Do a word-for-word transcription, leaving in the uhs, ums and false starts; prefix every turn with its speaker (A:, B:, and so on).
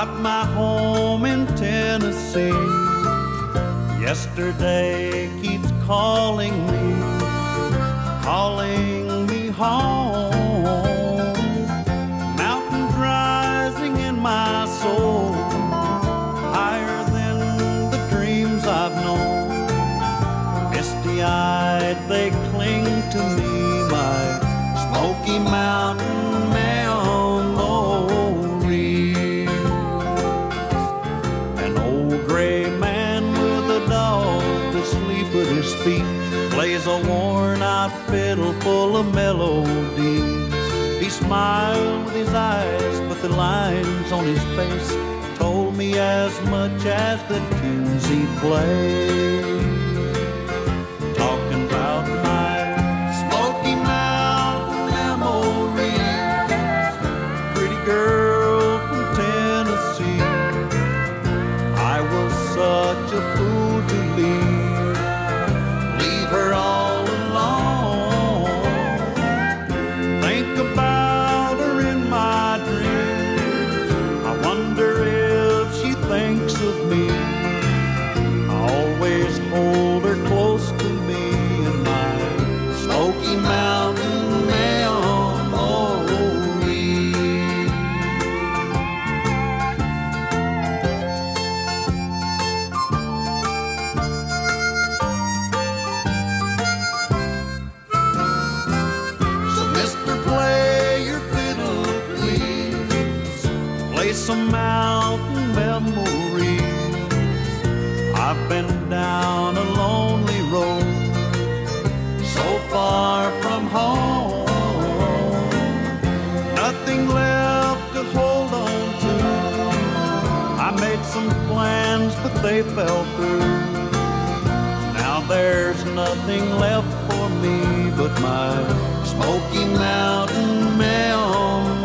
A: about my home in Tennessee. Yesterday keeps calling me, calling me home. Mountains rising in my soul, higher than the dreams I've known. Misty-eyed they cling to me, my Smoky Mountain memories. An old gray man with a dog asleep at his feet plays a worn-out fiddle full of melodies. He smiled with his eyes, but the lines on his face told me as much as the tunes he played. Talking about my Smoky Mountain memories, pretty girl from Tennessee. I was such a fool to leave, leave her all alone. Think about her in my dreams, I wonder if she thinks of me. I always hold her close to me in my Smoky Mountain memories. So mister, play your fiddle, please. Play some mountain memories. I've been down a lonely road, so far from home. Nothing left to hold on to. I made some plans, but they fell through. Now there's nothing left for me but my Smoky Mountain memories.